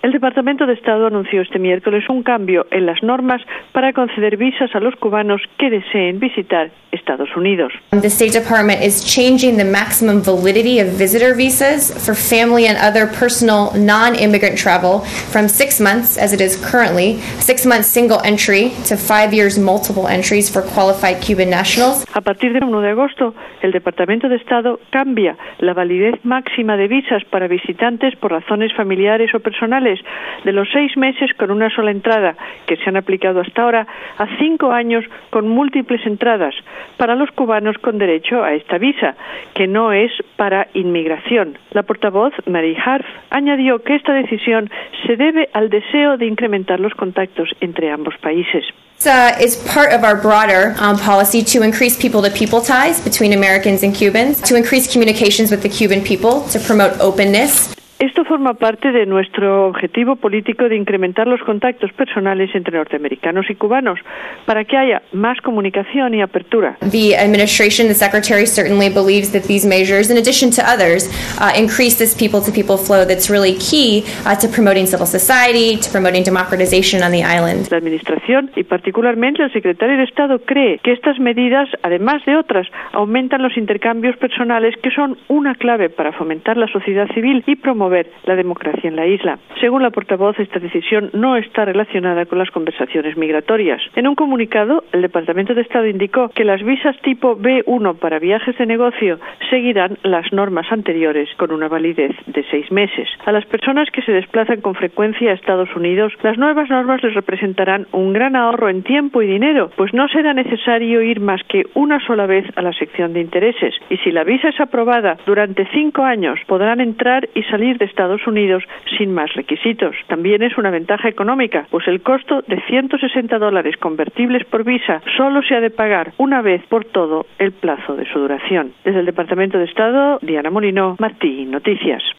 El Departamento de Estado anunció este miércoles un cambio en las normas para conceder visas a los cubanos que deseen visitar Estados Unidos. The State Department is changing the maximum validity of visitor visas for family and other personal non-immigrant travel from 6 months, as it is currently, 6 months single entry, to 5 years multiple entries for qualified Cuban nationals. A partir del 1 de agosto, el Departamento de Estado cambia la validez máxima de visas para visitantes por razones familiares o personales de los 6 meses con una sola entrada, que se han aplicado hasta ahora, a 5 años con múltiples entradas para los cubanos con derecho a esta visa, que no es para inmigración. La portavoz, Mary Harf, añadió que esta decisión se debe al deseo de incrementar los contactos entre ambos países. Is part of our broader policy to increase people-to-people ties between Americans and Cubans, to increase communications with the Cuban people, to promote openness. Esto forma parte de nuestro objetivo político de incrementar los contactos personales entre norteamericanos y cubanos para que haya más comunicación y apertura. The administration, the secretary certainly believes that these measures, in addition to others, increase this people-to-people flow that's really key to promoting civil society, to promoting democratization on the island. La administración y particularmente el secretario de Estado cree que estas medidas, además de otras, aumentan los intercambios personales que son una clave para fomentar la sociedad civil y promover la democracia en la isla. Según la portavoz, esta decisión no está relacionada con las conversaciones migratorias. En un comunicado, el Departamento de Estado indicó que las visas tipo B1 para viajes de negocio seguirán las normas anteriores con una validez de 6 meses. A las personas que se desplazan con frecuencia a Estados Unidos, las nuevas normas les representarán un gran ahorro en tiempo y dinero, pues no será necesario ir más que una sola vez a la sección de intereses. Y si la visa es aprobada durante 5 años, podrán entrar y salir de Estados Unidos sin más requisitos. También es una ventaja económica, pues el costo de $160 convertibles por visa solo se ha de pagar una vez por todo el plazo de su duración. Desde el Departamento de Estado, Diana Molino, Martín Noticias.